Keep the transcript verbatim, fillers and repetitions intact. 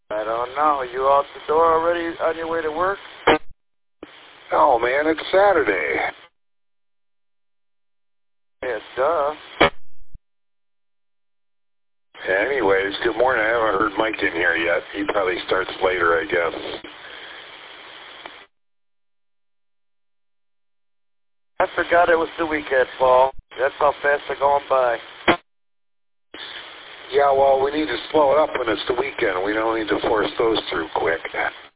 I don't know. You out the door already on your way to work? Oh, man, it's Saturday. Yeah, duh. Anyways, good morning. I haven't heard Mike in here yet. He probably starts later, I guess. I forgot it was the weekend, Paul. That's how fast they're going by. Yeah, well, we need to slow it up when it's the weekend. We don't need to force those through quick.